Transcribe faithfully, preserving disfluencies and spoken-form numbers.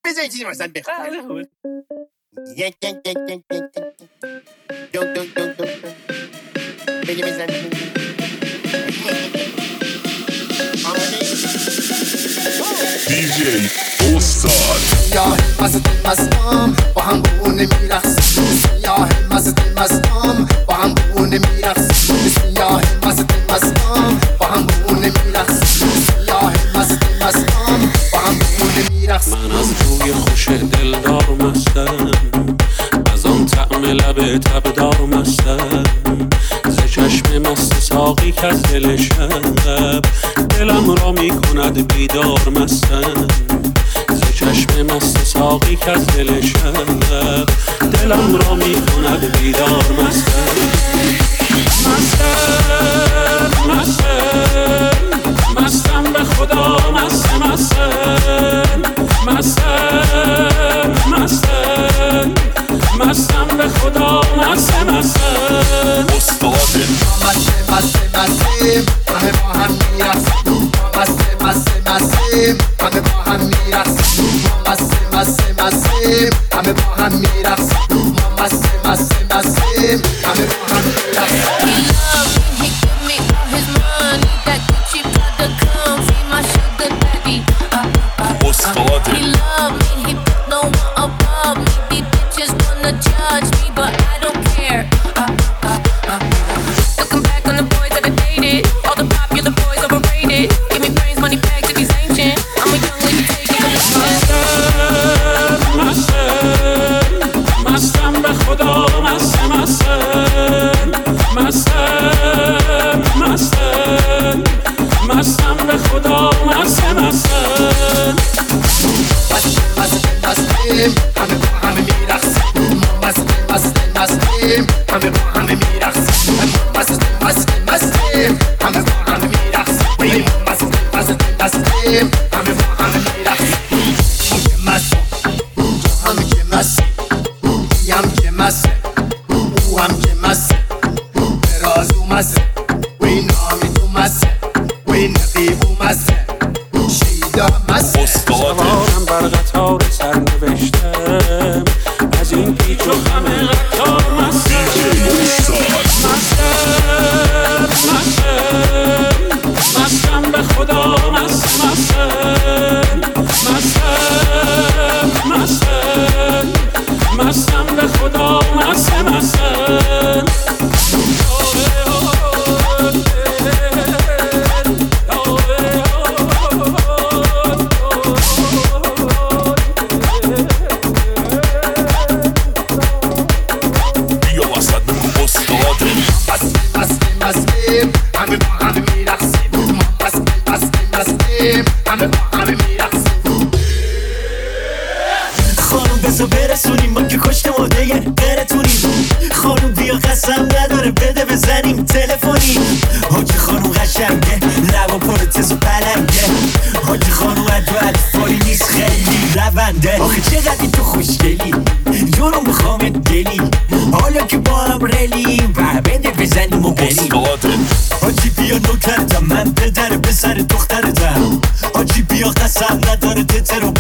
بذار یه چیزی مثلا بخونم. یک یک یک یک یک دون دون دون دون بگه بزن دی جی استاد سیاه مست مستم با هم بونه میرقصیم سیاه مست مستم با هم بونه میرقصیم سیاه مست مستم با هم بونه میرقصیم سیاه مست مستم با هم بونه میرقصیم. من از روی خوش دلدار مستم، از آن طعم لب تبدار مستم، ز چشم مست ساقی که از دل شب دلم را می کند بیدار مستم، ز چشم مست ساقی که از دل شب دلم را می کند بیدار مستم. مستم مستم مستم به خدا مستم مستم مستم مستم مستم به خدا مستم مستم استاد مست مست مستیم همه با هم میرقصیم مست مست مستیم همه با هم میرقصیم مست مست مستیم همه با هم میرقصیم مست مست مستیم همه با هم میرقصیم. استاد He love me, he put no one above me. These bitches wanna judge me, but I don't care. Uh, uh, uh. Looking back on the boys that I dated, all the popular boys overrated. Give me brains, money, bags if he's ancient. I'm a young lady taking a مستم مستم به خدا مستم مستم مستم مستم مستم به خدا مستم مستم مست مستیم همه با هم میرقصیم مست مست مستیم همه با هم میرقصیم مست مست مستیم همه با هم میرقصیم مست مست مستیم همه با هم میرقصیم. مست هم که مست هم که مست او هم که مست برازو مست وی نامی تو مست وی نقیبو مست شیدا مست. سوارم بر قطار سر نوشتم از این پیچ و خم قطار مستم مستم مستم مستم به خدا مستم مستم مستم مستم به خدا مستم مستم همه با هم میرقصیم مست مست مستیم همه با هم میرقصیم. خانوم بزا برسونیم ما که کشت مدهیه برتونیم خانوم بیا قسم نداره بده بزنیم تلفنی حاجی خانوم قشنگه لبا پر تز و پلنگه حاجی خانوم ادو الفایی نیست خیلی رونده آخه چقدر تو خوشگلی یورو میخوام دلی حالا که با هم رلیم و بده بزنیم و بریم. حاجی بیا نوکرتم من پدر پسر دخترتم حاجی بیا قسم نداره تتر و